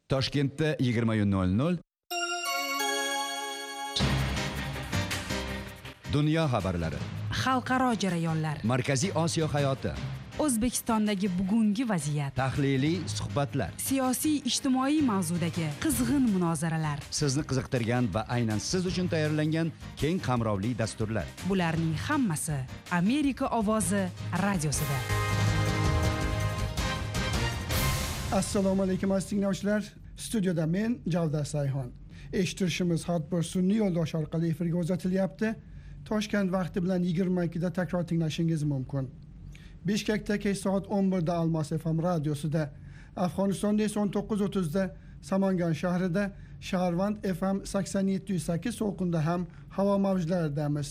Toshkentda 20:00 Dunyo xabarlari, xalqaro jarayonlar, Markaziy Osiyo hayoti, O'zbekistondagi bugungi vaziyat, tahliliy suhbatlar, siyosiy ijtimoiy mavzudagi qizg'in munozaralar, sizni qiziqtirgan va aynan siz uchun tayyorlangan keng qamrovli dasturlar. Bularning hammasi Amerika ovozi radiosida. Assalomu alaykum aziz tinglovchilar. Studiyada men Javdar Sayhon. Eshittirishimiz har bir sun'iy yo'ldosh orqali efirga uzatilyapti. Toshkent vaqti bilan 22 da takror tinglashingiz mumkin. Bishkekda kech soat 11 da Almos FM radiosida, Afg'onistonda esa 19:30 da Samangan shahrida, Shaharvand FM 87.8 to'lqinda ham havo mavjlaridamiz.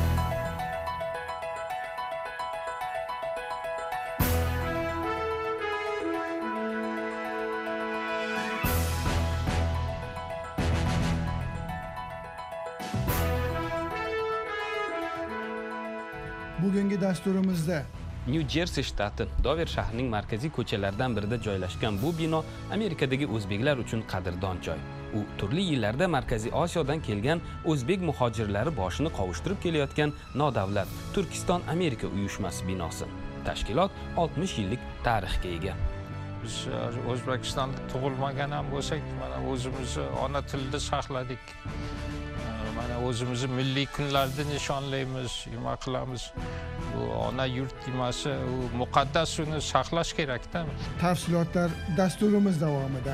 Bugungi dasturimizda Nyu-Jersi shtati Dover shahrining markaziy ko'chalaridan birida joylashgan bu bino Amerikadagi o'zbeklar uchun qadrdon joy. U turli yillarda Markaziy Osiyodan kelgan o'zbek muhojirlari boshini qovushtirib kelayotgan nodavlat Turkiston Amerika uyushmasi binosi. Tashkilot 60 yillik tarixga ega. Biz O'zbekistonda tug'ilmagan ham bo'lsak, mana o'zimizni ona tilida saqladik. Mana o'zimizni milliy kunlarni nishonlaymiz, nima qilamiz. Bu ona yurt nimasi, u muqaddas, uni saqlash kerak-da. Tafsilotlar dasturimiz davomida.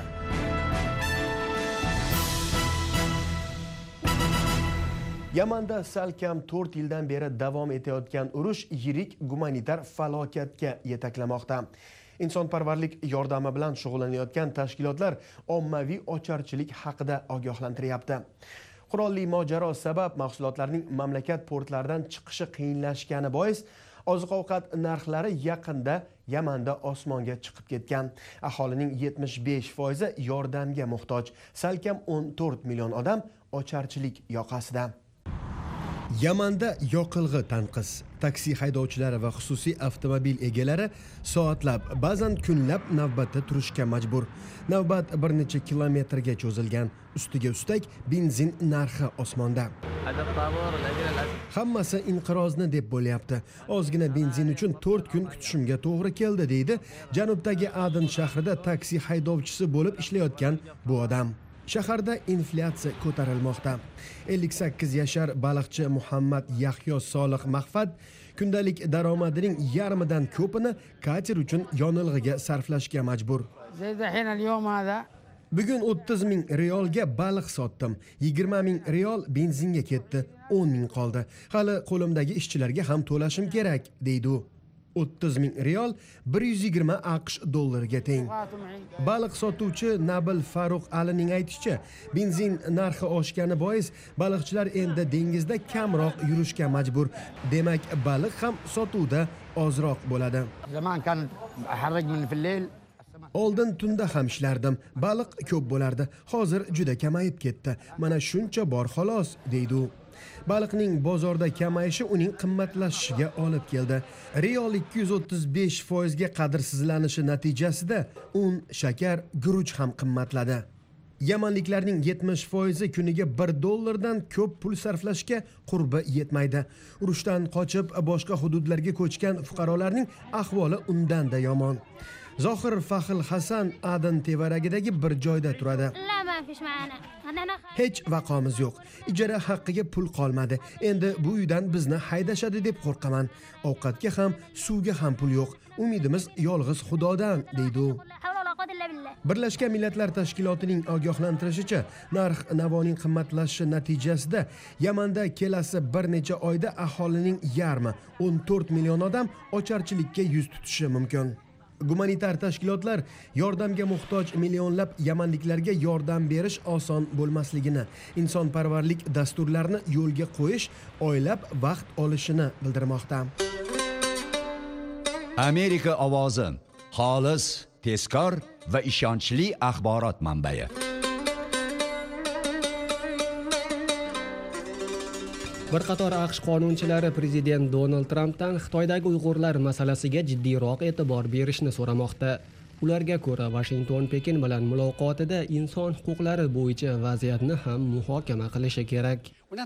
Yamanda salkam 4 yildan beri davom etayotgan urush yirik gumanitar falokatga yetaklamoqda. Insonparvarlik yordami bilan shug'ullanayotgan tashkilotlar ommaviy ocharchilik haqida ogohlantiryapti. Qurolli mojaro sabab mahsulotlarning mamlakat portlaridan chiqishi qiyinlashgani bois oziq-ovqat narxlari yaqinda Yamanda osmonga chiqib ketgan. Aholining 75% yordamga muhtoj. Salkam 14 million odam ocharchilik yoqasida. Yamanda yoqilg'i tanqis. Taksi haydovchilari va xususiy avtomobil egalari soatlab, ba'zan kunlab navbatda turishga majbur. Navbat bir necha kilometrga cho'zilgan. Ustiga ustak benzin narxi osmonda. Hammasi inqirozni deb bo'lyapti. Ozgina benzin uchun 4 kun kutishimga to'g'ri keldi, deydi Janubdagi Aden shahrida taksi haydovchisi bo'lib ishlayotgan bu odam. Shaharda inflyatsiya ko'tarilmoqda. 58 yashar baliqchi Muhammad Yahyo Solih Mahfad kundalik daromadining yarmidan ko'pini kater uchun yonilg'iga sarflashga majbur. Bugun 30 ming riyolga baliq sotdim. 20 ming riyol benzinga ketdi. 10 ming qoldi. Hali qo'limdagi ishchilarga ham to'lashim kerak, deydi u. 30 ming riyol 120 AQSh dollariga teng. Baliq sotuvchi Nabil Faruq Alining aytishicha, benzin narxi oshgani bois baliqchilar endi dengizda kamroq yurishga majbur. Demak, baliq ham sotuvda ozroq bo'ladi. Oldin tunda ham ishlardim. Baliq ko'p bo'lardi. Hozir juda kamayib ketdi. Mana shuncha bor xolos, deydi u. Baliqning bozorda kamayishi uning qimmatlashishiga olib keldi. Riyol 235% ga qadrsizlanishi natijasida un, shakar, guruch ham qimmatladi. Yamanliklarning 70% kuniga $1 ko'p pul sarflashga qurbi yetmaydi. Urushdan qochib boshqa hududlarga ko'chgan fuqarolarning ahvoli undan-da yomon. Zohir Faxil Hasan Aden tevaragidagi bir joyda turadi. Hech vaqomiz yo'q. Ijara haqqiga pul qolmadi. Endi bu uydan bizni haydashadi deb qo'rqaman. Ovqatga ham, suvga ham pul yo'q. Umidimiz yolg'iz Xudodan, deydi u. Birlashgan Millatlar Tashkilotining ogohlantirishicha, narx navoning qimmatlashishi natijasida Yamanda kelasi bir necha oyda aholining yarmi, 14 million odam ocharchilikka yuz tutishi mumkin. Gumanitar tashkilotlar yordamga muhtoj millionlab yamanliklarga yordam berish oson bo'lmasligini, insonparvarlik dasturlarini yo'lga qo'yish oylab vaqt olishini bildirmoqda. Amerika ovozi, xolis, tezkor va ishonchli axborot manbai. Bir qator AQSh qonunchilari prezident Donald Trampdan Xitoydagi Uyg'urlar masalasiga jiddiyroq e'tibor berishni so'ramoqda. Ularga ko'ra, Washington Pekin bilan muloqotida inson huquqlari bo'yicha vaziyatni ham muhokama qilishi kerak.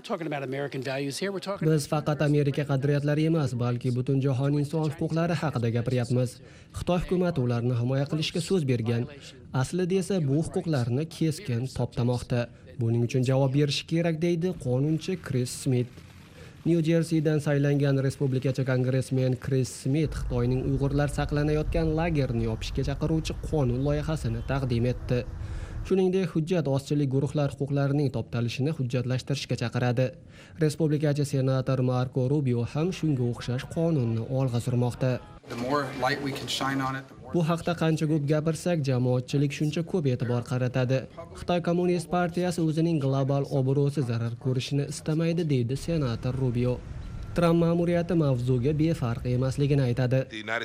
Biz faqat Amerika qadriyatlari emas, balki butun jahon inson huquqlari haqida gapiryapmiz. Xitoy hukumati ularni himoya qilishga so'z bergan. Aslida esa bu huquqlarni keskin toptamoqda. Buning uchun javob berishi kerak, deydi qonunchi Kris Smit. New Jerseydan saylangan respublikachi kongressmen Kris Smit Xitoyning Uyg'urlar saqlanayotgan lagerni yopishga chaqiruvchi qonun loyihasini taqdim etdi. Shuningdek, hujjat ozchilik guruhlar huquqlarining toptalishini hujjatlashtirishga chaqiradi. Respublikachi senator Marco Rubio ham shunga o'xshash qonunni olg'a surmoqda. Bu haqda qancha ko'p gapirsak, jamoatchilik shuncha ko'p e'tibor qaratadi. Xitoy Kommunist partiyasi o'zining global obro'si zarar ko'rishini istamaydi, deydi senator Rubio. Tramp ma'muriyati mavzuga befarq emasligini aytadi.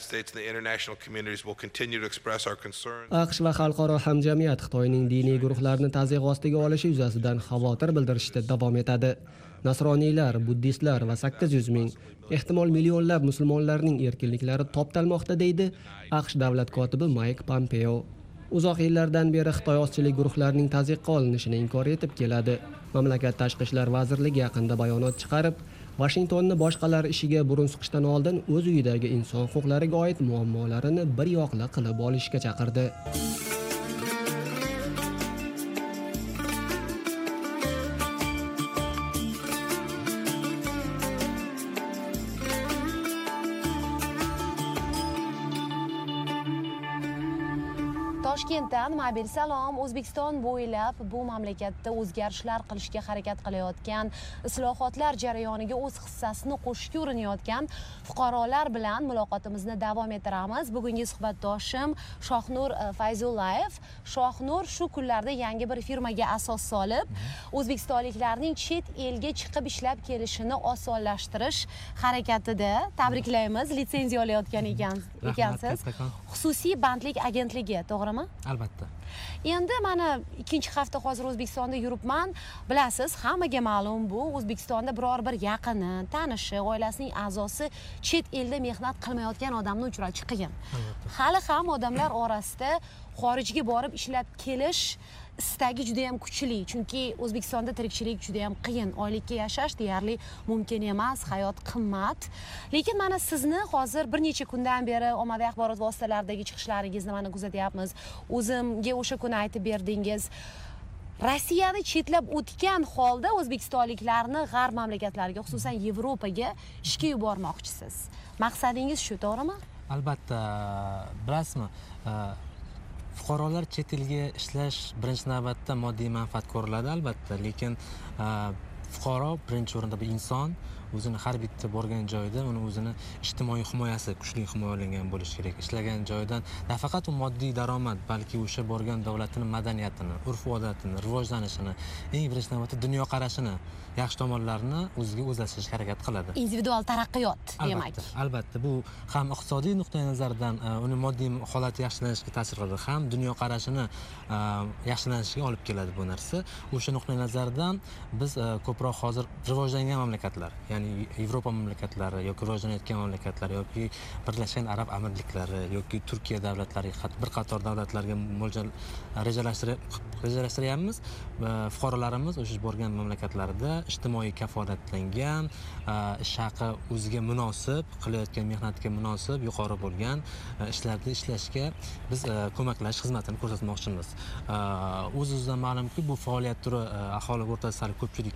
AQSh va xalqaro hamjamiyat Xitoyning diniy guruhlarni tazyiq ostiga olishi yuzasidan xavotir bildirishda davom etadi. Nasroniylar, buddistlar va 800 ming, ehtimol millionlab musulmonlarning erkinliklari toptalmoqda, deydi AQSh davlat kotibi Mike Pompeo. Uzoq yillardan beri Xitoy ozchilik guruhlarining tazyiqqa olinishini inkor etib keladi. Mamlakat tashqi ishlar vazirligi yaqinda bayonot chiqarib, Washingtonni boshqalar ishiga burun suqishdan oldin o'z uyidagi inson huquqlariga oid muammolarini bir yoqli qilib olishga chaqirdi. Toshkentdan mobil salom. O'zbekiston bo'ylab bu mamlakatda o'zgarishlar qilishga harakat qilayotgan, islohotlar jarayoniga o'z hissasini qo'shishga urinayotgan fuqarolar bilan muloqotimizni davom ettiramiz. Bugungi suhbatdoshim Shohnur Fayzullayev. Shohnur shu kunlarda yangi bir firmaga asos solib, o'zbekistonliklarning chet elga chiqib ishlab kelishini osonlashtirish harakatida. Tabriklaymiz, litsenziya olayotgan ekansiz. Xususiy bandlik agentligi, to'g'rimi? Albatta. Endi mana ikkinchi hafta hozir O'zbekistonda yuribman. Bilasiz, hammaga ma'lum bu O'zbekistonda biror bir yaqini, tanishi, oilasining a'zosi chet elda mehnat qilmayotgan odamni uchratish qiyin. Hali ham odamlar orasida xorijga borib ishlab kelish istagi juda ham kuchli, chunki O'zbekistonda tirikchilik juda ham qiyin, oylikka yashash deyarli mumkin emas, hayot qimmat. Lekin mana sizni hozir bir necha kundan beri ommaviy axborot vositalaridagi chiqishlaringizni mana kuzatyapmiz. O'zimga o'sha kuni aytib berdingiz. Rossiyani chetlab o'tgan holda o'zbekistonliklarni g'arb mamlakatlariga, xususan Yevropaga ishga yubormoqchisiz. Maqsadingiz shu, to'g'rimi? Albatta, bilasizmi? Fuqarolar chet elga ishlash birinchi navbatda moddiy manfaat ko'riladi, albatta, lekin fuqaro birinchi o'rinda bir inson, o'zini har bitta borgan joyda uni o'zini ijtimoiy himoyasi kuchli himoyalangan bo'lishi kerak. Ishlagan joydan nafaqat u moddiy daromad, balki o'sha borgan davlatning madaniyatini, urf-odatini, rivojlanishini, eng birinchi navbatda dunyoqarashini, yaxshi tomonlarini o'ziga o'zlashtirishga harakat qiladi. Individual taraqqiyot demak. Albatta, bu ham iqtisodiy nuqtai nazardan uni moddiy holati yaxshilanishiga ta'sir qiladi, ham dunyoqarashini yaxshilanishiga olib keladi bu narsa. O'sha nuqtai nazardan biz ko'proq hozir rivojlangan mamlakatlar, ya'ni Yevropa mamlakatlari yoki rivojlanayotgan mamlakatlar yoki Birlashgan Arab Amirliklari yoki Turkiya davlatlari, bir qator davlatlarga mo'ljal rejalashtiryapmiz. Fuqarolarimiz o'sha borgan mamlakatlarda ijtimoiy kafolatlangan, ish haqi o'ziga munosib, qilayotgan mehnatga munosib, yuqori bo'lgan ishlarda ishlashga biz ko'maklash xizmatini ko'rsatmoqchimiz. O'z-o'zidan ma'lumki, bu faoliyat turi aholi o'rtasida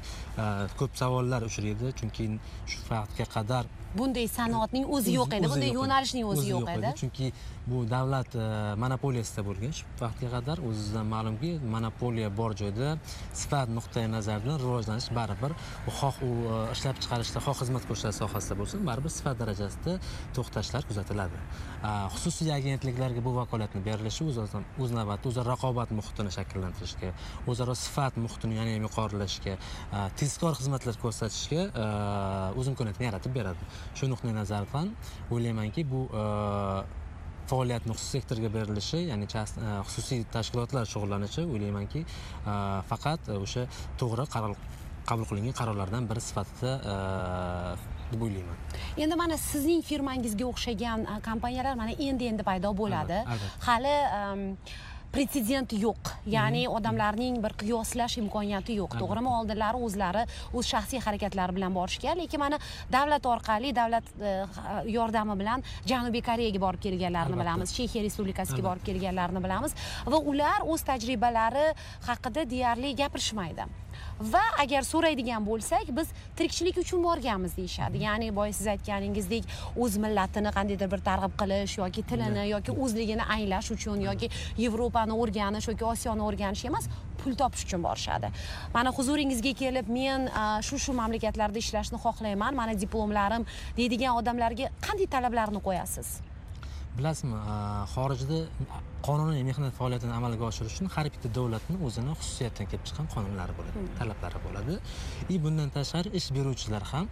ko'p savollar uchraydi, chunki shu vaqtga qadar bunday sanoatning o'zi yo'q edi, bunday yo'nalishning o'zi yo'q edi. Chunki bu davlat monopoliyasida bo'lgan. Shu vaqtga qadar o'zingizdan ma'lumki, monopoliya bor joyda sifat nuqtai nazaridan rivojlanish baribir, xoh u ishlab chiqarishda, xoh xizmat ko'rsatish sohasida bo'lsin, baribir sifat darajasida to'xtashlar kuzatiladi. Xususiy agentliklarga bu vakolatni berilishi o'z navbatida o'zaro raqobat muhitini shakllantirishga, o'zaro sifat muhitini yana ham yuqorilashga, tezkor xizmatlar ko'rsatishga o'z imkoniyatini yaratib beradi. Shu nuqtai nazardan o'ylaymanki, bu faoliyatni xususiy sektorga berilishi, ya'ni xususiy tashkilotlar shug'ullanishi, o'ylaymanki, faqat o'sha to'g'ri qabul qilingan qarorlardan biri sifatida deb o'ylayman. Endi mana sizning firmangizga o'xshagan kompaniyalar mana endi paydo bo'ladi. Hali pretsedent yo'q. Ya'ni odamlarning bir qiyoslash imkoniyati yo'q. To'g'rimi? Oldinlari o'zlari o'z shaxsiy harakatlari bilan borishgan, lekin mana davlat orqali, davlat yordami bilan Janubiy Koreyaga borib kelganlarni bilamiz, Chexiya Respublikasiga borib kelganlarni bilamiz va ular o'z tajribalari haqida deyarli gapirishmaydi. Va agar so'raydigan bo'lsak, biz tirikchilik uchun borganmiz deyishadi. Ya'ni boya siz aytganingizdek, o'z millatini qandaydir bir targ'ib qilish yoki tilini yoki o'zligini anglash uchun yoki Yevropani o'rganish yoki Osiyoni o'rganish emas, pul topish uchun borishadi. Mana huzuringizga kelib, men shu mamlakatlarda ishlashni xohlayman, mana diplomlarim deydigan odamlarga qanday talablarni qo'yasiz? Bilasizmi, xorijda qonuniy mehnat faoliyatini amalga oshirish uchun har bitta davlatning o'zini xususiyatdan kelib chiqqan qonunlari bo'ladi, talablari bo'ladi. Bundan tashqari ish beruvchilar ham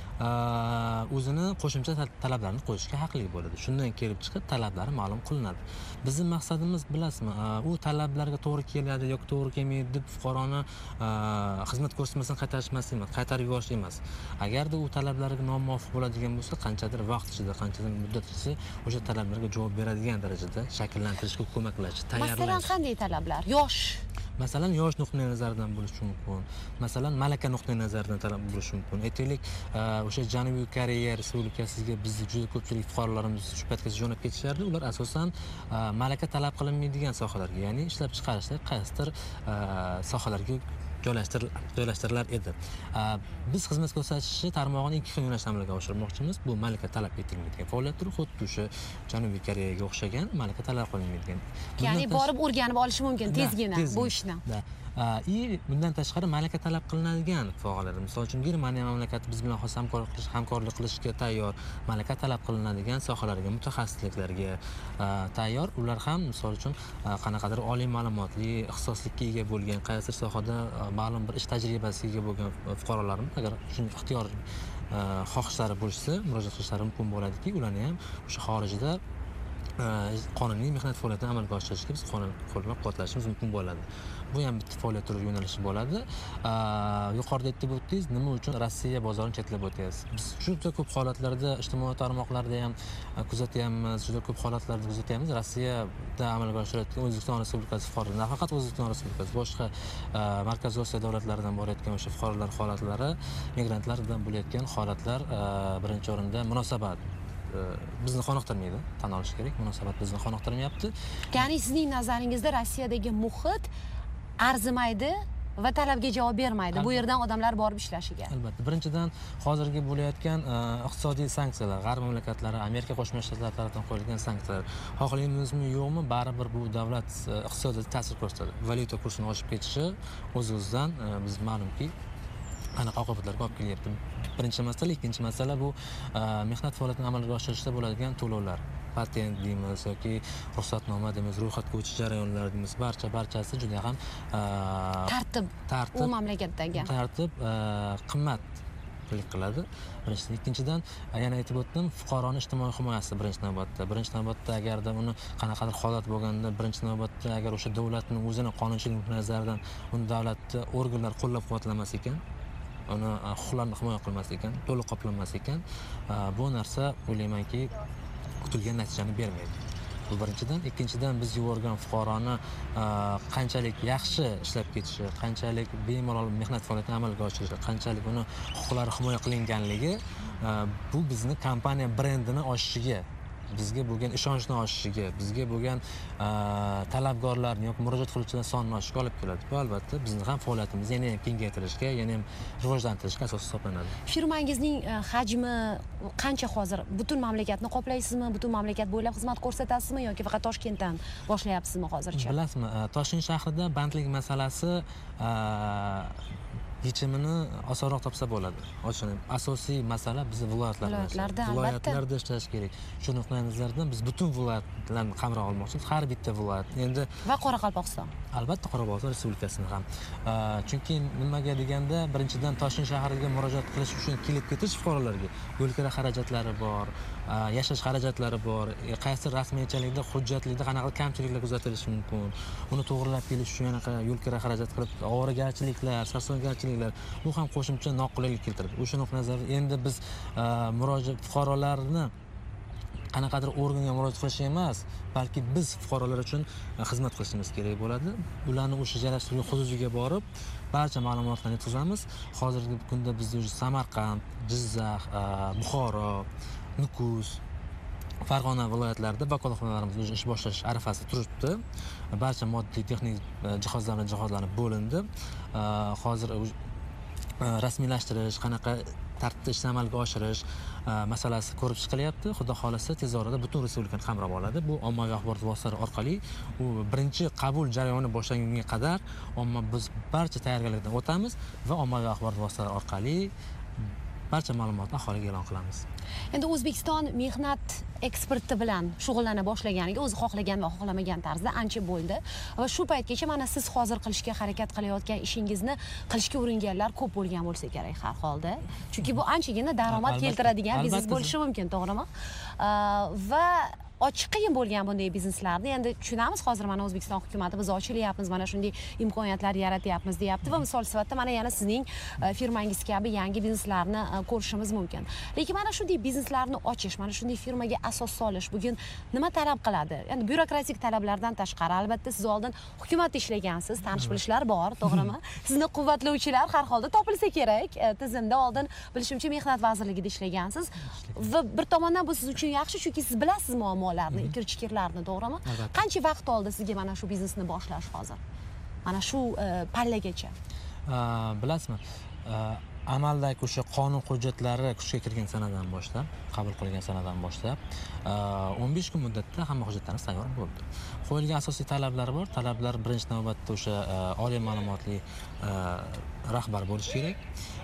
o'zini qo'shimcha talablarni qo'yishga haqli bo'ladi. Shundan kelib chiqib talablari ma'lum qilinadi. Bizning maqsadimiz bilasizmi, u talablarga to'g'ri keladi yoki to'g'ri kelmaydi deb fuqaroni xizmat ko'rsatmasdan qaytarib yuborish emas. Agarda u talablarga nomuvofiq bo'ladigan bo'lsa, qanchadir vaqt ichida, qanchadir muddat ichida o'sha talablarga javob beradigan darajada shakllantirishga ko'maklash, tayyorlash. Masalan, qanday talablar? Yosh Masalan, yosh nuqtai nazaridan bo'lishi mumkin. Masalan, malaka nuqtai nazaridan talab bo'lishi mumkin. Aytaylik, o'sha Janubiy Koreya Respublikasiga bizning juda ko'pchilik fuqarolarimiz shu paytgacha jo'nab ketishardi. Ular asosan malaka talab qilinmaydigan sohalarga, ya'ni ishlab chiqarishda qaysidir sohalarga joylashtirilar edi. Biz xizmat ko'rsatish tarmog'ini ikki xil yo'nalishda amalga oshirmoqchimiz. Bu malaka talab etilmaydigan faoliyatlar, xuddi o'sha Janubiy Koreyaga o'xshagan malaka talab qilinmaydigan. Ya'ni borib o'rganib olish mumkin tezgina bu ishni. Bundan tashqari malaka talab qilinadigan faoliyatlar, misol uchun Germaniya mamlakati biz bilan hamkorlik qilishga tayyor, malaka talab qilinadigan sohalarga, mutaxassisliklarga tayyor. Ular ham misol uchun qanaqadir oliy ma'lumotli, ixtisoslikka ega bo'lgan, qaysidir sohada ma'lum bir ish tajribasiga ega bo'lgan fuqarolarimiz agar shunday ixtiyor xohishlari bo'lsa, murojaat qilishlari mumkin bo'ladiki, ularni ham o'sha xorijda qonuniy mehnat faoliyatini amalga oshirishga biz qo'llab-quvvatlashimiz mumkin bo'ladi. Bu ham bitta faoliyat turi yo'nalishi bo'ladi. Yuqorida aytib o'tdingiz, nima uchun Rossiya bozorini chetlab o'tyapsiz? Biz juda ko'p holatlarda ijtimoiy tarmoqlarda ham kuzatyapmiz, juda ko'p holatlarda kuzatyapmiz. Rossiyada amalga oshirilayotgan O'zbekiston Respublikasi fuqarolari, nafaqat O'zbekiston Respublikasi, boshqa Markaziy Osiyo davlatlaridan borayotgan o'sha fuqarolar holatlari, migrantlardan bo'layotgan holatlar birinchi o'rinda munosabat bizni qoniqtirmaydi, tan olish kerak. Munosabat bizni qoniqtirmayapti. Ya'ni sizning nazaringizda Rossiyadagi muhit arzimaydi va talabga javob bermaydi. Bu yerdan odamlar borib ishlashiga. Albatta. Birinchidan hozirgi bo'layotgan iqtisodiy sanksiyalar, G'arb mamlakatlari, Amerika Qo'shma Shtatlari tomonidan qo'yilgan sanksiyalar, xohlaymizmi yo'qmi, baribir bu davlat iqtisodiyotiga ta'sir ko'rsatadi. Valyuta kursining oshib ketishi o'z-o'zidan biz ma'lumki aniq oqibatlarga olib kelyapti. Birinchi masala, ikkinchi masala bu mehnat faoliyatini amalga oshirishda bo'ladigan to'lovlar. Patent deymiz yoki ruxsatnoma deymiz, ro'yxatga o'tish jarayonlari deymiz, barchasi juda ham tartib u mamlakatdagi tartib qimmat qiladi. Birinchidan, ikkinchidan yana aytib o'tdim, fuqaroning ijtimoiy himoyasi birinchi navbatda. Birinchi navbatda agarda uni qanaqadir holat bo'lganda, birinchi navbatda agar o'sha davlatning o'zini qonunchilik nazaridan uni davlatni organlar qo'llab-quvvatlamas ekan, uni huquqlarini himoya qilmas ekan, to'liq qoplamas ekan, bu narsa o'ylaymanki kutilgan natijani bermaydi. Bu birinchidan. Ikkinchidan, biz yuborgan fuqaroni qanchalik yaxshi ishlab ketishi, qanchalik bemalol mehnat faoliyatini amalga oshirishi, qanchalik uni huquqlari himoya qilinganligi bu bizni kompaniya brendini oshishiga, bizga bo'lgan ishonchni oshishiga, bizga bo'lgan talabgorlarni yoki murojaat qiluvchilar sonini oshishiga olib keladi. Bu albatta bizni ham faoliyatimizni yana ham kengaytirishga, yana ham rivojlantirishga asos hisoblanadi. Firmangizning hajmi qancha hozir? Butun mamlakatni qoplaysizmi? Butun mamlakat bo'ylab xizmat ko'rsatasizmi yoki faqat Toshkentdan boshlayapsizmi hozircha? Bilasizmi, Toshkent shahrida bandlik masalasi yechimini osonroq topsa bo'ladi. Asosiy masala bizning viloyatlarda ishlash kerak. Shu nuqtai nazardan biz butun viloyatlarni qamrab olmoqchimiz. Har bitta viloyat. Endi va Qoraqalpog'iston. Albatta Qoraqalpog'iston Respublikasini ham. Chunki nimaga deganda, birinchidan Toshkent shahriga murojaat qilish uchun kelib ketish fuqarolarga yo'l kira xarajatlari bor, yashash xarajatlari bor, qaysi rasmiyatchilikda, hujjatlikda qanaqa kamchiliklar kuzatilishi mumkin. Uni to'g'rilab kelish uchun yana yo'l kira xarajat qilib, ovoragarchiliklar, sarsongarchilik nosozliklar, bu ham qo'shimcha noqulaylik keltiradi. O'sha nuqtai nazardan endi biz fuqarolarni qanaqadir organga murojaat qilish emas, balki biz fuqarolar uchun xizmat qilishimiz kerak bo'ladi. Ularni o'sha joylashtirilgan hududiga borib, barcha ma'lumotlarni yetkazamiz. Hozirgi kunda bizda Samarqand, Jizzax, Buxoro, Nukus, Farg'ona viloyatlarida vakolatxonalarimiz o'zi ish boshlash arafasida turibdi. Barcha moddiy texnik jihozlanib bo'lindi. Hozir rasmiylashtirish, qanaqa tartibda ishni amalga oshirish masalasi ko'rib chiqilyapti. Xudo xolasa tez orada butun respublikani qamrab oladi. Bu ommaviy axborot vositalari orqali u birinchi qabul jarayoni boshlangunga qadar biz barcha tayyorgarlikdan o'tamiz va ommaviy axborot vositalari orqali barcha ma'lumotni aholiga e'lon qilamiz. Endi O'zbekiston mehnat eksporti bilan shug'ullana boshlaganiga o'zi xohlagan va xohlamagan tarzda ancha bo'ldi va shu paytgacha mana siz hozir qilishga harakat qilayotgan ishingizni qilishga uringanlar ko'p bo'lgan bo'lsa kerak har holda. Chunki bu anchagina daromad keltiradigan biznes bo'lishi mumkin, to'g'rimi? Va ochiq qiyin bo'lgan bunday bizneslarni endi tushunamiz. Hozir mana O'zbekiston hukumati biz ochilyapmiz, mana shunday imkoniyatlar yaratyapmiz deyapti va misol sifatida mana yana sizning firmangiz kabi yangi bizneslarni ko'rishimiz mumkin. Lekin mana shunday bizneslarni ochish, mana shunday firmaga asos solish bugun nima talab qiladi? Endi byurokratik talablardan tashqari albatta siz oldin hukumatda ishlagansiz, tanish-bilishlar bor, to'g'rimi? Sizni quvvatlovchilar har holda topilsa kerak. Tizimda oldin bilishimcha Mehnat vazirligida ishlagansiz va bir tomondan bu siz uchun yaxshi, chunki siz bilasiz muammolarni, ikir-chikirlarni, to'g'rimi? Qancha vaqt oldi sizga mana shu biznesni boshlash hozir? Mana shu pallagacha. Bilasizmi? Amaldagi o'sha qonun hujjatlari kuchga kirgan sanadan boshlab, qabul qilingan sanadan boshlab 15 kun muddatda hamma hujjatlarimiz tayyor bo'ldi. Qo'yilgan asosiy talablar bor. Talablar birinchi navbatda o'sha oliy ma'lumotli rahbar bo'lishi kerak,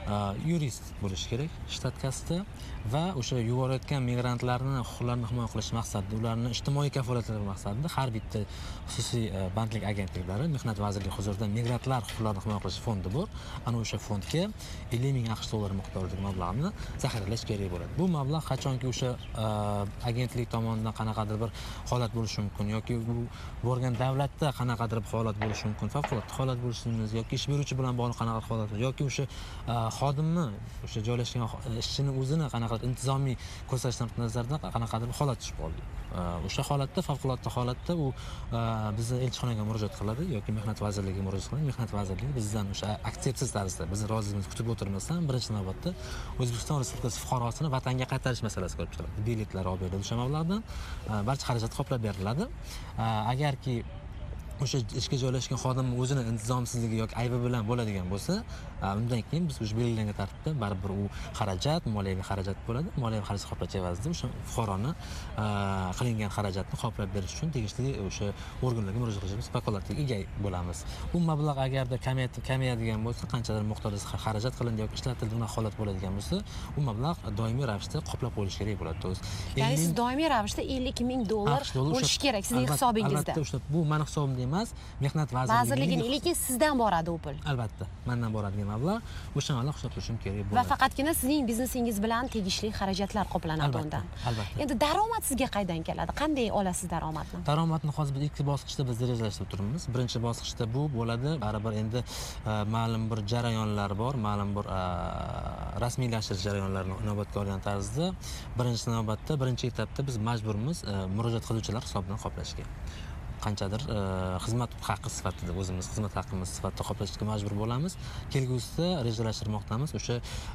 yurist bo'lishi kerak shtat kasbida va o'sha yuborayotgan migrantlarni huquqlarini himoya qilish maqsadida, ularni ijtimoiy kafolatlantirish maqsadida har bitta xususiy bandlik agentliklari Mehnat vazirligi huzurida migrantlar huquqlarini himoya qilish fondi bor. Ana o'sha fondga 50 ming AQSh dollari miqdoridagi mablag'ni zaxiralash kerak bo'ladi. Bu mablag' qachonki o'sha agentlik tomonidan qanaqadir bir holat bo'lishi mumkin yoki bu borgan davlatda qanaqadir bir holat bo'lishi mumkin, favqulodda holat bo'lishi mumkin yoki ish beruvchi bilan bog'liq qanaqadir holat yoki o'sha xodimni, o'sha joylashgan ishchini o'zini qanaqadir intizomiy ko'rsatishdan nazardan qanaqadir bir holat tushib qoldi. O'sha holatda, favqulodda holatda u bizni elchixonaga murojaat qiladi yoki Mehnat vazirligiga murojaat qiladi. Mehnat vazirligi bizdan o'sha akseptsiz tarzda bizni roziligimizni kutib o'tirmasdan birinchi navbatda O'zbekiston Respublikasi fuqarosini vatanga qaytarish masalasi ko'rib chiqiladi. Biletlar olib beriladi o'sha mablag'dan, barcha xarajat qoplab beriladi. Agarki o'sha ishga joylashgan xodimning o'zini intizomsizligi yoki aybi bilan bo'ladigan bo'lsa, undan keyin biz o'sha belgilangan tartibda baribir u xarajat, moliyaviy xarajat bo'ladi. Moliyaviy xarajat qoplash evaziga o'sha fuqaroni qilingan xarajatni qoplab berish uchun tegishli o'sha organlarga murojaat qilishimiz vakolatiga ega bo'lamiz. Bu mablag' agarda kamayadigan bo'lsa, qanchadir miqdorda xarajat qilindi yoki ishlatildi, unaqa holat bo'ladigan bo'lsa, u mablag' doimiy ravishda qoplab qo'yilishi kerak bo'ladi. Ya'ni siz doimiy ravishda 50 ming dollar bo'lishi kerak sizning hisobingizda. Albatta, bu meni hisobimda emas, Mehnat vazirligining, lekin sizdan boradi u pul. Albatta, mendan boradigan mablag' o'sha mablag' hisoblashim kerak bo'ladi. Va faqatgina sizning biznesingiz bilan tegishli xarajatlar qoplanadi undan. Albatta. Endi daromad sizga qaydan keladi? Qanday olasiz daromadni? Daromadni hozir biz ikki bosqichda biz rejalashtirib turibmiz. Birinchi bosqichda bu bo'ladi. Baribir endi ma'lum bir jarayonlar bor, ma'lum bir rasmiylashtirish jarayonlarini inobatga olgan tarzda birinchi navbatda, birinchi etapda biz majburmiz murojaat qiluvchilar hisobidan qoplashga. Qanchadir xizmat haqqi sifatida o'zimiz xizmat haqqimiz sifatida qoplashga majbur bo'lamiz. Kelgusida rejalashtirmoqdamiz o'sha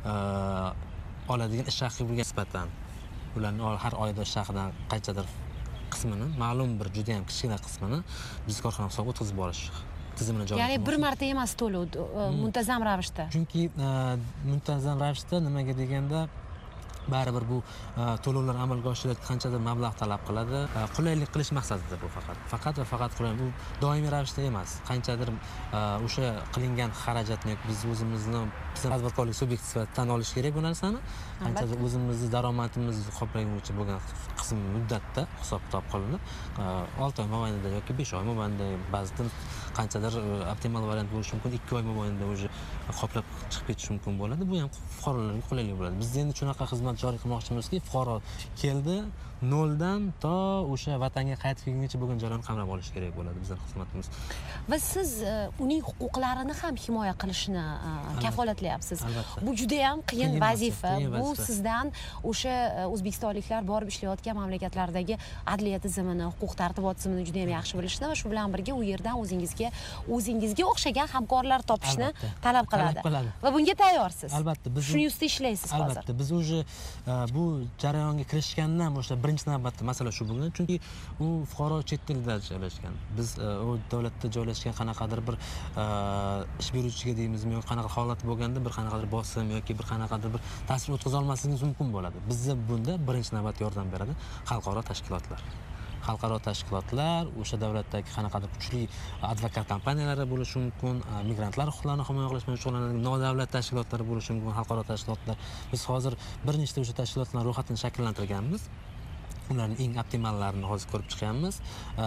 oladigan ish haqiga nisbatan ularning har oyda ish haqidan qanchadir qismini, ma'lum bir juda ham kichkina qismini biz korxona hisobiga o'tkazib borish tizimini joriy qilamiz. Ya'ni bir marta emas to'lov, muntazam ravishda. Chunki muntazam ravishda nimaga deganda baribir bu to'lovlar amalga oshirishga qanchadir mablag' talab qiladi. Qulaylik qilish maqsadida bu faqat va faqat qulaylik. Bu doimiy ravishda emas. Qanchadir o'sha qilingan xarajatni biz o'zimizni tadbirkorlik subyekti sifatida tan olish kerak bu narsani. Qanchadir o'zimizni daromadimizni qoplaguncha bo'lgan qism muddatda hisob-kitob qilinib, 6 oy mobaynida yoki 5 oy mobaynida ba'zida qanchadir optimal variant bo'lishi mumkin, 2 oy mobaynida o'zi qoplab chiqib ketishi mumkin bo'ladi. Bu ham fuqarolarga qulaylik bo'ladi. Bizda endi shunaqa xizmat xizmat joriy qilmoqchimizki, fuqaro keldi, noldan to o'sha vatanga qaytib kelguncha bo'lgan jarayonni qamrab olish kerak bo'ladi bizning xizmatimiz. Va siz uning huquqlarini ham himoya qilishni kafolatlayapsiz. Bu juda ham qiyin vazifa. Bu sizdan o'sha o'zbekistonliklar borib ishlayotgan mamlakatlardagi adliya tizimini, huquq tartibot tizimini juda ham yaxshi bilishni va shu bilan birga u yerdan o'zingizga o'xshagan hamkorlar topishni talab qiladi. Va bunga tayyorsiz. Albatta, biz shuning ustida ishlaysiz hozir. Albatta, biz уже bu jarayonga kirishgandan boshlab birinchi navbatda masala shu bo'lgan, chunki u fuqaro chet elda joylashgan. Biz u davlatda joylashgan qanaqadir bir ish beruvchiga deymizmi yoki qanaqa holat bo'lganda bir qanaqadir bosim yoki bir qanaqadir bir ta'sir o'tkaza olmasligingiz mumkin bo'ladi. Bizda bunda birinchi navbatda yordam beradi xalqaro tashkilotlar. Xalqaro tashkilotlar, o'sha davlatdagi qanaqadir kuchli advokat kompaniyalari bo'lishi mumkin, migrantlar huquqlarini himoya qilish bilan shug'ullanadigan nodavlat tashkilotlari bo'lishi mumkin, xalqaro tashkilotlar. Biz hozir bir nechta o'sha tashkilotlarning ro'yxatini shakllantirganmiz. Ularning eng optimallarini hozir ko'rib chiqyapmiz.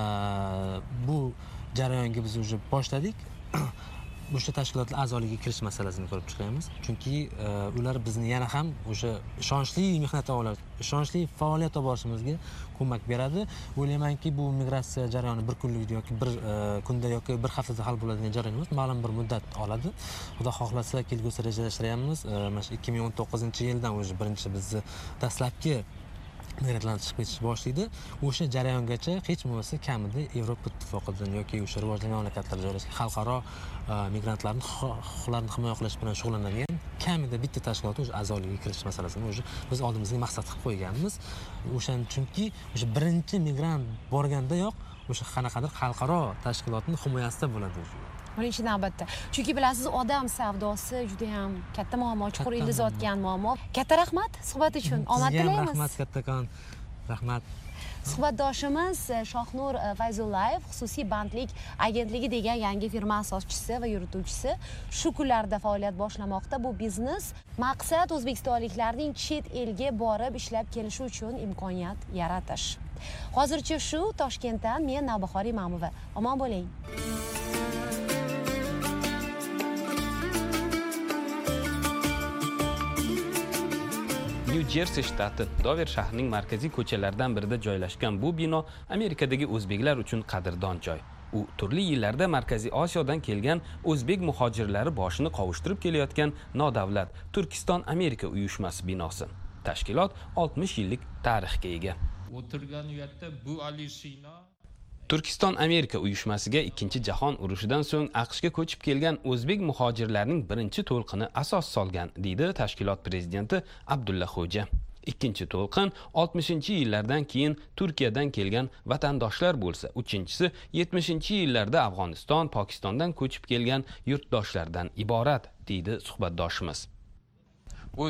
Bu jarayonga biz уже boshladik. O'sha tashkilotlar a'zoligiga kirish masalasini ko'rib chiqyapmiz. Chunki ular bizni yana ham o'sha ishonchli mehnat olib, ishonchli faoliyat olib borishimizga ko'mak beradi. O'ylaymanki, bu migratsiya jarayoni bir kunlik yoki bir kunda yoki bir haftada hal bo'ladigan jarayon emas, ma'lum bir muddat oladi. Xudo xohlasa kelgusi rejalashtiryapmiz. Mana shu 2019-yildan o'zi birinchi bizni dastlabki migrantlarni chiqib ketish boshlaydi. O'sha jarayongacha hech bo'lmasa kamida Yevropa ittifoqidan yoki o'sha rivojlangan mamlakatlarda joylashgan xalqaro migrantlarning huquqlarini himoya qilish bilan shug'ullanadigan kamida bitta tashkilot o'sha a'zoligiga kirish masalasini o'sha biz oldimizga maqsad qilib qo'yganmiz. O'shaning chunki o'sha birinchi migrant borgandayoq o'sha qanaqadir xalqaro tashkilotning himoyasida bo'ladi. Birinchi navbatda. Chunki bilasiz, odam savdosi juda ham katta muammo, chuqur ildiz otgan muammo. Katta rahmat suhbat uchun. Omad tilaymiz. Rahmat kattakon. Rahmat. Suhbatdoshimiz Shohnur Fayzullayev, xususiy bandlik agentligi degan yangi firma asoschisi va yurituvchisi. Shu kunlarda faoliyat boshlamoqda. Bu biznes maqsad o'zbekistonliklarning chet elga borib ishlab kelishi uchun imkoniyat yaratish. Hozircha shu. Toshkentdan men Navbahor Imamova. Omon bo'ling. Nyu-Jersi shtati Dover shahrining markaziy ko'chalaridan birida joylashgan bu bino Amerikadagi o'zbeklar uchun qadrdon joy. U turli yillarda Markaziy Osiyodan kelgan o'zbek muhojirlari boshini qovushtirib kelayotgan nodavlat Turkiston Amerika uyushmasi binosi. Tashkilot 60 yillik tarixga ega. O'tirgan uyatda bu Ali Sino Turkiston Amerika uyushmasiga 2-jahon urushidan so'ng AQShga ko'chib kelgan o'zbek muhojirlarining birinchi to'lqini asos solgan, deydi tashkilot prezidenti Abdulla Xo'ja. Ikkinchi to'lqin 60-yillardan keyin Turkiyadan kelgan vatandoshlar bo'lsa, uchinchisi 70-yillarda Afg'oniston, Pokistondan ko'chib kelgan yurtdoshlardan iborat, deydi suhbatdoshimiz. Bu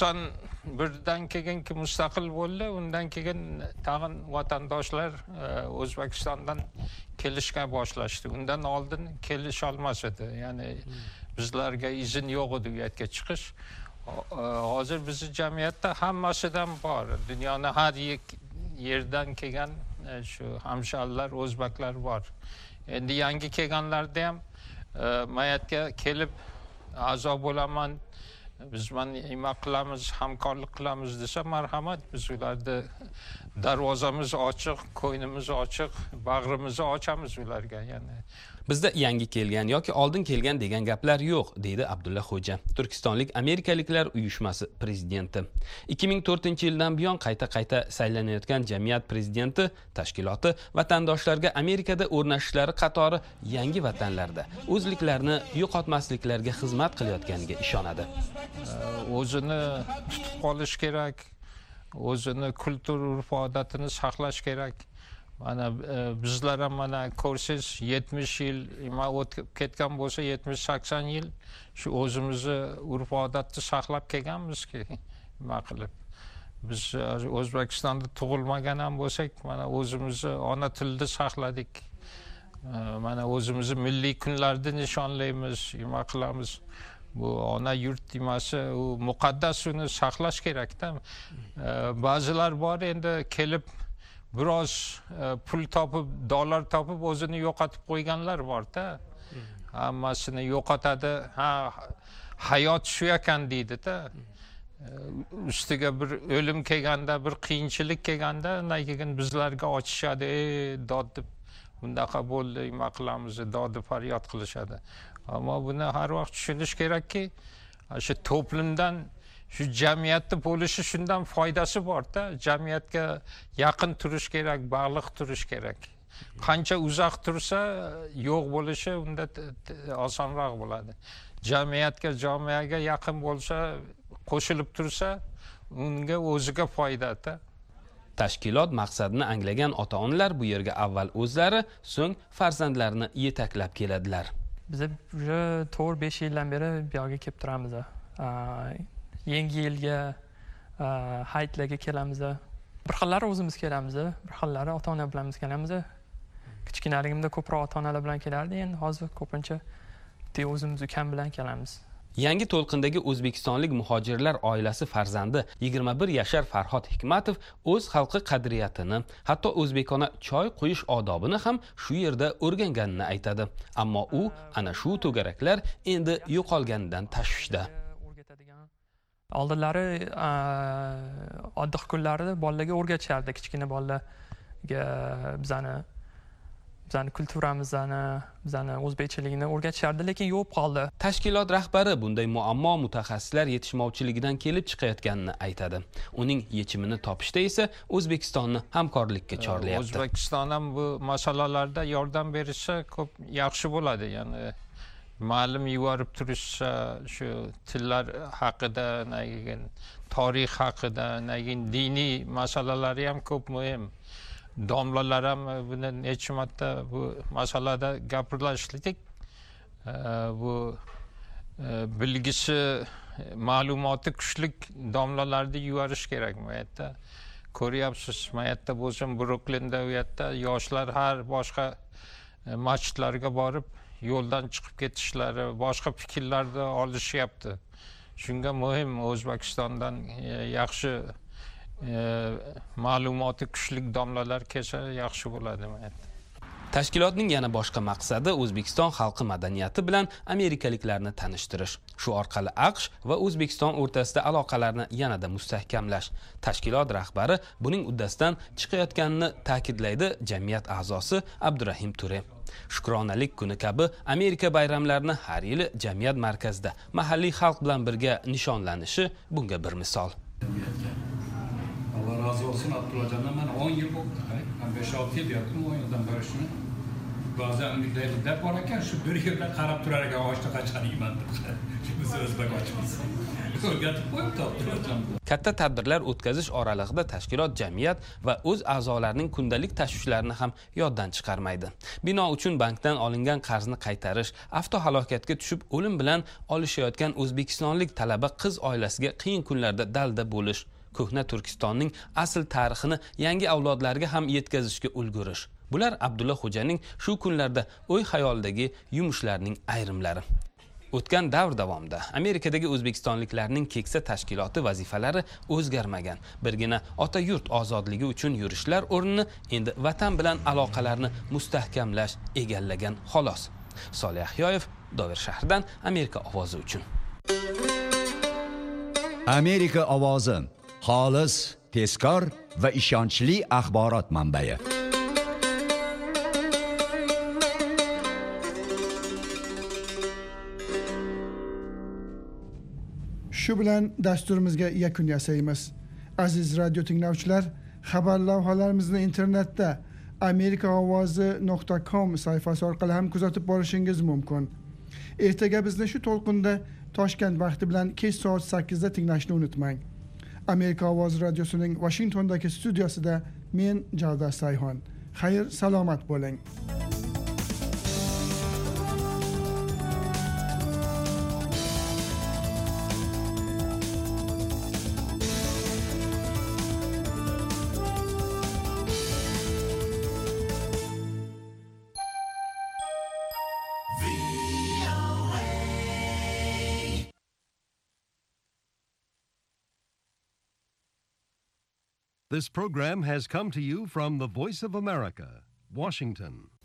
91dan keyingi mustaqil bo'ldi. Undan keyin tag'in vatandoshlar O'zbekistondan kelishga boshlashdi. Undan oldin kelish olmas edi. Ya'ni bizlarga izn yo'q edi u yerga chiqish. Hozir bizning jamiyatda hammasidan bor. Dunyoning har yerdan kelgan shu hamshirlar, o'zbeklar bor. Endi yangi kelganlarda ham mayatga kelib a'zo bo'laman, biz nima qilamiz, hamkorlik qilamiz desa, marhamat, biz ularga darvozamiz ochiq, ko'ynimiz ochiq, bag'rimizni ochamiz ularga. Ya'ni bizda yangi kelgan yoki oldin kelgan degan gaplar yo'q, deydi Abdulla Xo'ja, Turkistonlik Amerikaliklar uyushmasi prezidenti. 2004-yildan buyon qayta saylanayotgan jamiyat prezidenti tashkiloti vatandoshlarga Amerikada o'rnashishlari qatori yangi vatanlarda o'zliklarini yo'qotmasliklariga xizmat qilayotganiga ishonadi. O'zini tutib qolish kerak, o'zini kultur urf-odatini saqlash kerak. Mana bizlar ham mana ko'rsiz 70 yil o'tib ketgan bo'lsa, 70-80 yil shu o'zimizni urf-odatni saqlab kelganmizki, nima qilib. Biz O'zbekistonda tug'ilmagan ham bo'lsak, mana o'zimizni ona tilida saqladik. Mana o'zimizni milliy kunlarni nishonlaymiz, nima qilamiz. Bu ona yurt nimasi, u muqaddas, uni saqlash kerak-da. Ba'zilar bor endi kelib biroz pul topib, dollar topib o'zini yo'qotib qo'yganlar bor-da. Hammasini yo'qotadi. Ha, hayot shu ekan deydi-da. ustiga bir o'lim kelganda, bir qiyinchilik kelganda, undan keyin bizlarga ochishadi, dod deb bundaqa bo'ldi, nima qilamiz, dod faryod qilishadi. Ammo buni har vaqt tushunish kerakki, shu to'plamdan, shu jamiyatda bo'lishi shundan foydasi bor-da. Jamiyatga yaqin turish kerak, bog'liq turish kerak. Qancha uzoq tursa, yo'q bo'lishi unda osonroq bo'ladi. Jamiyatga, jamoaga yaqin bo'lsa, qo'shilib tursa, unga o'ziga foyda-da. Tashkilot maqsadini anglagan ota-onalar bu yerga avval o'zlari, so'ng farzandlarini yetaklab keladilar. Biz уже 4-5 yildan beri bu yerga kelib turamiz. Yangi yilga, hayitlarga kelamiz. Bir xillari o'zimiz kelamiz, bir xillari ota-ona bilan kelamiz. Kichkinaligimda ko'proq ota-onalar bilan kelardi, endi hozir ko'pincha o'zimiz ukam bilan kelamiz. Yangi to'lqindagi o'zbekistonlik muhojirlar oilasi farzandi 21 yashar Farhod Hikmatov o'z xalqi qadriyatini, hatto o'zbekona choy quyish odobini ham shu yerda o'rganganini aytadi. Ammo u ana shu to'garaklar endi yo'qolganidan tashvishda. Oldinlari oddiy kunlarida bolalarga o'rgatishardi, kichkina bolalarga bizani kulturamizni, bizani o'zbekchiligini o'rgatishardi, lekin yo'q qoldi. Tashkilot rahbari bunday muammo mutaxassislar yetishmovchiligidan kelib chiqayotganini aytadi. Uning yechimini topishda esa O'zbekistonni hamkorlikka chorlayapti. O'zbekiston ham bu masalalarda yordam berishsa ko'p yaxshi bo'ladi. Ya'ni ma'lum yuborib turishsa, shu tillar haqida, tarix haqida, diniy masalalari ham ko'p muhim. Domlalar ham buni necha marta bu masalada gapirishdik. Bu bilgisi, ma'lumoti kuchli domlalarni yuborish kerak bu yerda. Ko'ryapsiz, bu yerda bo'lsin, Bruklinda u yerda yoshlar har boshqa masjidlarga borib, yo'ldan chiqib ketishlari, boshqa fikrlarni olishyapti. Shunga muhim O'zbekistondan yaxshi ma'lumoti kuchli domlalar kelsa yaxshi bo'ladi. Tashkilotning yana boshqa maqsadi O'zbekiston xalqi madaniyati bilan amerikaliklarni tanishtirish. Shu orqali AQSh va O'zbekiston o'rtasida aloqalarni yanada mustahkamlash. Tashkilot rahbari buning uddasidan chiqayotganini ta'kidlaydi jamiyat a'zosi Abdurahim Ture. Shukronalik kuni kabi Amerika bayramlarini har yili jamiyat markazida mahalliy xalq bilan birga nishonlanishi bunga bir misol. Allah razı olsun Abdullah'dan ben 10 yıl oldu. Ben 5-6 yıl yaptım, 10 yıldan beri şunu. Bazen ümidler varken şu bir yılda karab durarak ağaçta kaçarıyım ben. Şimdi sözde kaçmasın. O'rgatib qo'yibdi Abdullahjon. Katta tadbirlar o'tkazish oralig'ida tashkilot jamiyat va o'z a'zolarining kundalik tashvishlarini ham yoddan chiqarmaydi. Bino uchun bankdan olingan qarzni qaytarish, avtohalokatga tushib o'lim bilan olishayotgan o'zbekistonlik talaba qiz oilasiga qiyin kunlarda dalda bo'lish, ko'hna Turkistonning asl tarixini yangi avlodlarga ham yetkazishga ulgurish. Bular Abdulla Xo'janing shu kunlarda o'y xayolidagi yumushlarning ayrimlari. O'tgan davr davomida Amerikadagi o'zbekistonliklarning keksa tashkiloti vazifalari o'zgarmagan. Birgina ota yurt ozodligi uchun yurishlar o'rnini endi vatan bilan aloqalarni mustahkamlash egallagan xolos. Solih Ahyoyev, Dover shahridan Amerika ovozi uchun. Amerika ovozi xolis, tezkor va ishonchli axborot manbai. Shu bilan dasturimizga yakun yasaymiz. Aziz radio tinglovchilar, xabar lavhalarimizni internetda amerikaovozi.com sayfasi orqali ham kuzatib borishingiz mumkin. Ertaga bizni shu to'lqinda Toshkent vaqti bilan kech soat 8 da tinglashni unutmang. Amerika Ovozi radiosining Washingtondagi studiosida men Javdar Sayhon. Xayr, salomat bo'ling. This program has come to you from the Voice of America, Washington.